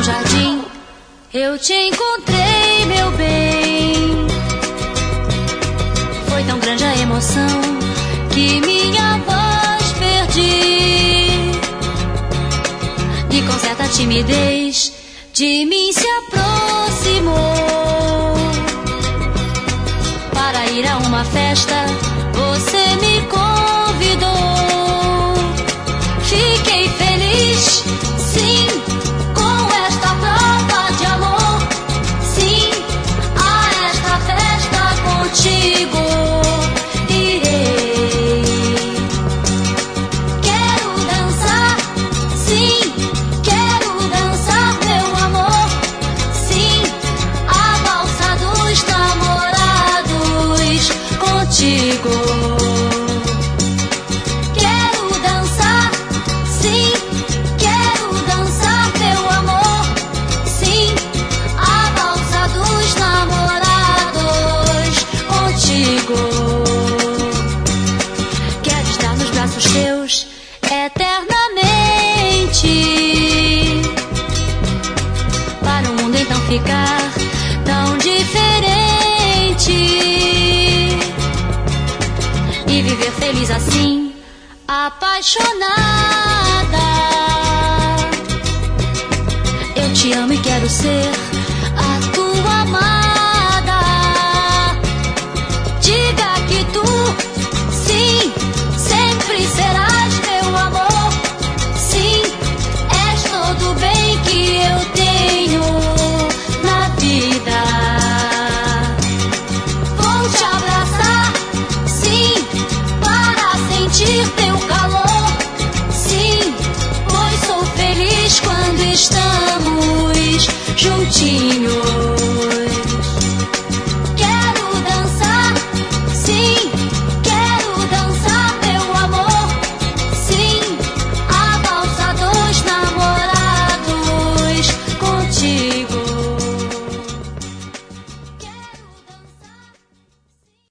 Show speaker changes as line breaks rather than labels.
jardim eu te encontrei, meu bem. Foi tão grande a emoção que minha voz perdi. E com certa timidez de mim se aproximou. Para ir a uma festa você me convidou. Fiquei feliz, sim, com esta prova de amor. Sim, a esta festa contigo irei. Quero dançar, sim, quero dançar, meu amor. Sim, a valsa dos namorados contigo. Quero estar nos braços teus eternamente, para o mundo então ficar tão diferente e viver feliz assim, apaixonada. Eu te amo e quero ser a tua amada. Diga que tu, sim, sempre serás meu amor. Sim, és todo o bem que eu tenho na vida. Vou te abraçar, sim, para sentir teu calor. Sim, pois sou feliz quando estamos juntinhos.